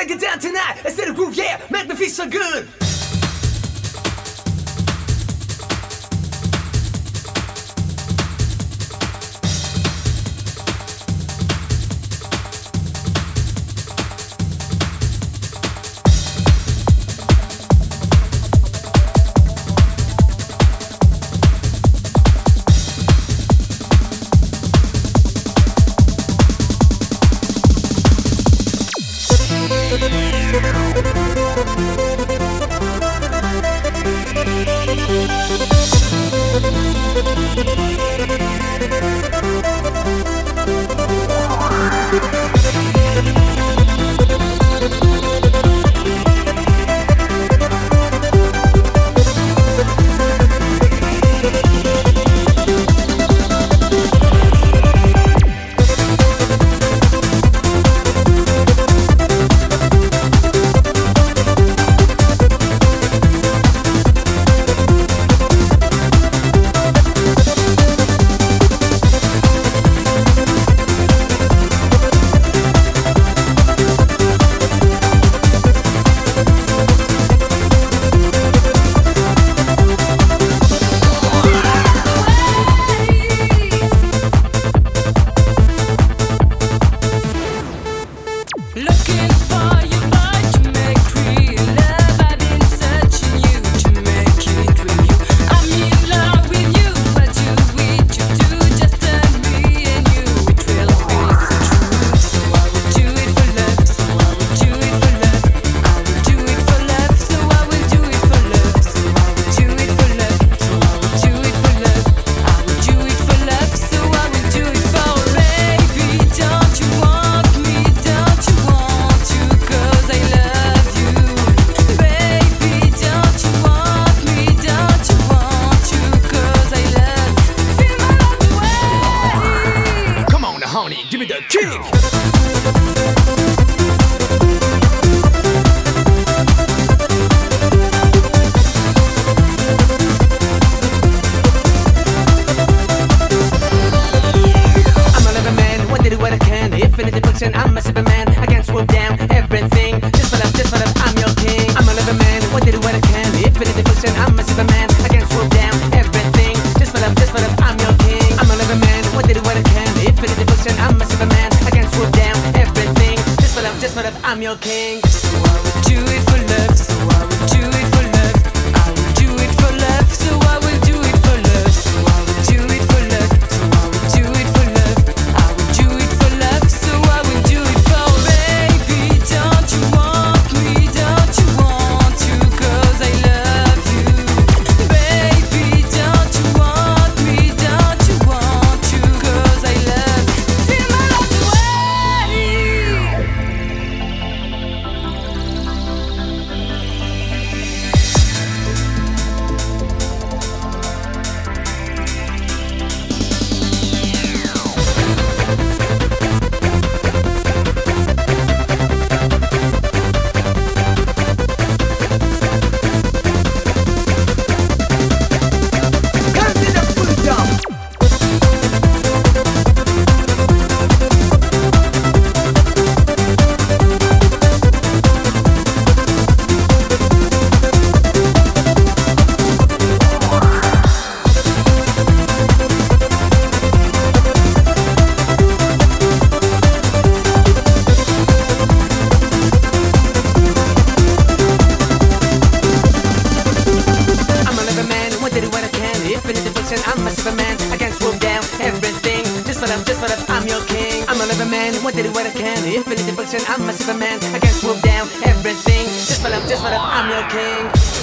wanna get down tonight. Instead of groove, yeah, make me feel so good. Give me the kick! Infinity function, I'm a superman. I can swoop down everything. Just for love, I'm your king. I'm a living man, what did what I can. Infinity function, I'm a superman. I can swoop down everything. Just for love, I'm your king. I'm a living man, what did what I can. Infinity function, I'm a superman. I can swoop down everything. Just for love, I'm your king. So I would do it for love. So I would do it for love. I would do it for love. So I will do it for love. So I would do it for love. So I would do it for love. I would do it for love. So I will do it for baby. Don't you want me? Don't you want to? 'Cause I love you. Baby, don't you want me? Don't you want to? 'Cause I love you. Feel my love away. I'm a superman, I can swoop down everything. Just for love, I'm your king. I'm a living man, what did what I can. Infinity function, I'm a superman, I can swoop down everything. Just for love, I'm your king.